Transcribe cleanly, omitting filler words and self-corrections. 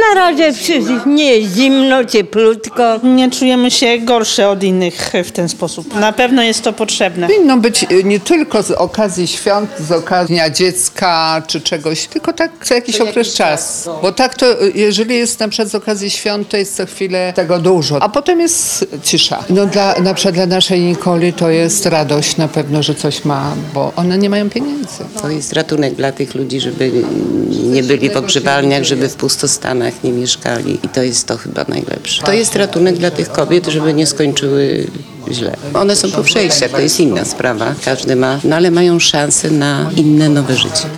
Na razie nie jest zimno, cieplutko. Nie czujemy się gorsze od innych w ten sposób. Na pewno jest to potrzebne. Powinno być nie tylko z okazji świąt, z okazji Dnia Dziecka czy czegoś, tylko tak co jakiś okres czasu. Bo tak to, jeżeli jest na przykład z okazji świąt, to jest co chwilę tego dużo, a potem jest cisza. No na przykład dla naszej Nikoli to jest radość na pewno, że coś ma, bo one nie mają pieniędzy. To jest ratunek dla tych ludzi, żeby nie byli w ogrzewalniach, żeby w pustostanach nie mieszkali i to jest to chyba najlepsze. To jest ratunek dla tych kobiet, żeby nie skończyły źle. One są po przejściach, to jest inna sprawa, każdy ma, no ale mają szansę na inne nowe życie.